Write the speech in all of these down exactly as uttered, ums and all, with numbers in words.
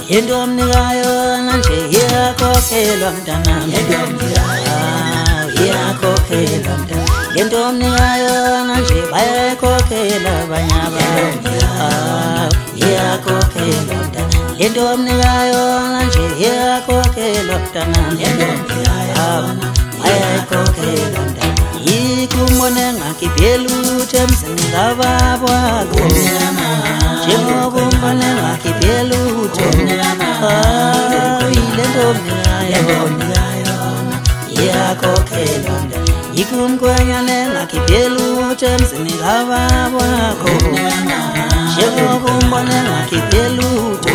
yendomnikayo nanje iyakhokhelwa mntanami iyakhokhelwa mntanami yendomnikayo nanje bayayikhokhela abanye abantu iyakhokhelwa mntanami yendomnikayo nanje iyakhokhelwa mntanami bayayikhokhela mntanami yikumbone ngakhiphela ukuthi emzini kababwakho njengoba umbone ngakhiphela ukuthi yile ndomnikayo iyakhokhelwa yikumkhwenyane ngakhiphela ukuthi emzini kababwakho njengoba umbone ngakhiphela ukuthi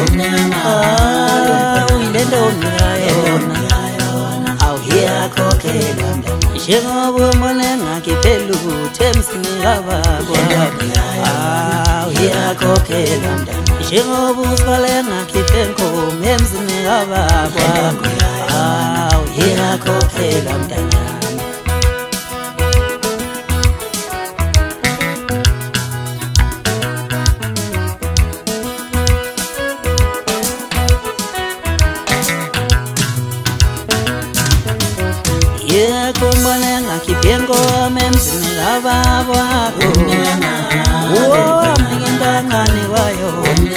yile ndomnikayo awu iyakhokhelwa njengoba umbone ngakhiphela ukuthi emzini kababwakho awu iyakhokhelwa njengoba usibale ngakhiphe enkomo emzini kababwakho awu iyakhokhelwa mntanami yekombone ngakhiphe enkomo emzini kababwakho wami ngentangane wayo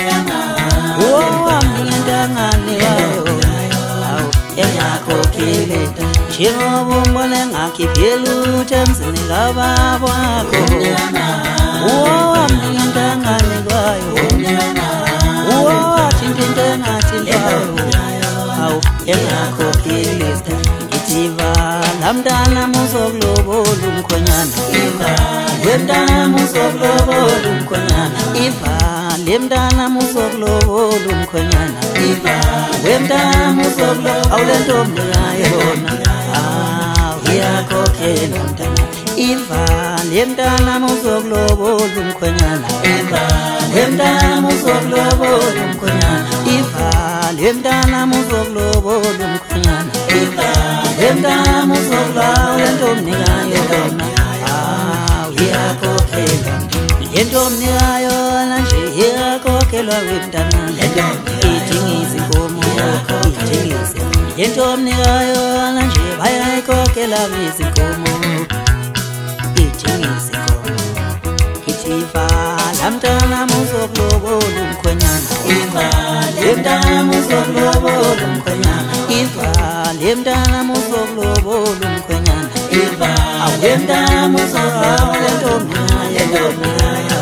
wami ngentangane wayo awu engakhokhile njengoba umbone ngakhiphela ukuthi emzini kababwakho wami ngentangane wayo wathinta into engathintwayo awu engakhokhile vala mntana muzokulobola umkhwenyana wemntana muzokulobola umkhwenyana ivale mntana muzokulobola umkhwenyana wemntana muzokulobola awule ntomnikayo yona awu iyakhokhelwa mntana ivale mntana muzokulobola umkhwenyana wemntana muzokulobola umkhwenyana ivale mntana muzokulobola umkhwenyana wemntana muzokulobola ntomnikayo yona awu iyakhokhelwa yentomnikayo nanje iyakhokhelwa wemntana ithengisa inkomo ithengisa yentomnikayo nanje bayayikhokhela izinkomo ithengisa inkomo ithi vala mntana muzokulobola umkhwenyana wemntana muzokulobola umkhwenyana ivale mntana muzokulobola umkhwenyana awemntana muzokulobola ntomnikayo yona